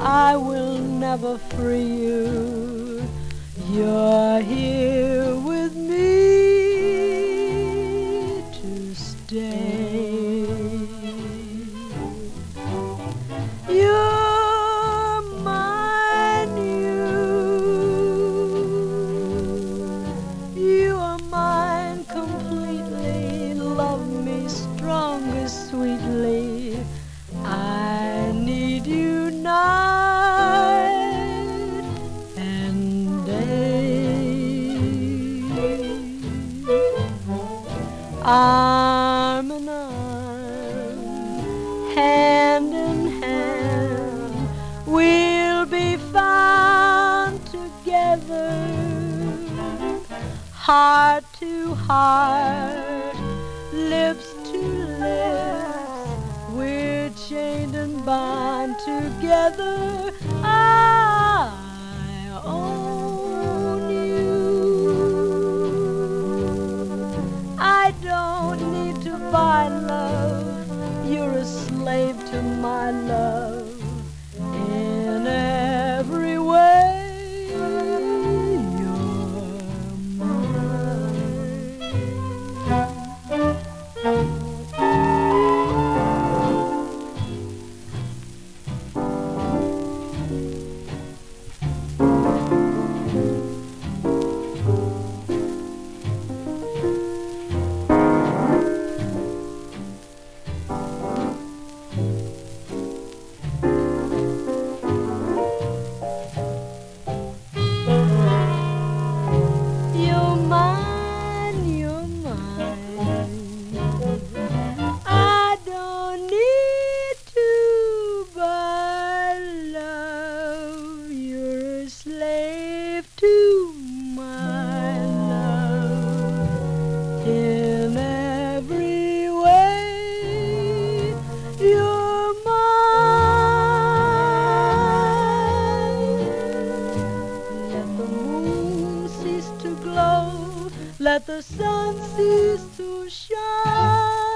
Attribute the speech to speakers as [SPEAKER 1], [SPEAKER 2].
[SPEAKER 1] I will never free you. You're here with me to stay. You're mine, you are mine completely. Love me strongly, sweetly. I need you night and day. Arm in arm, hand in hand, we'll be found together. Heart to heart, lips to lips, we're chained and bound together. I own you. I don't need to buy love. You're a slave to my love in every way. You're mine, you're mine. I don't need to buy love. You're a slave to my love in every way. You're mine. Let the moon cease to glow, let the sun cease to shine.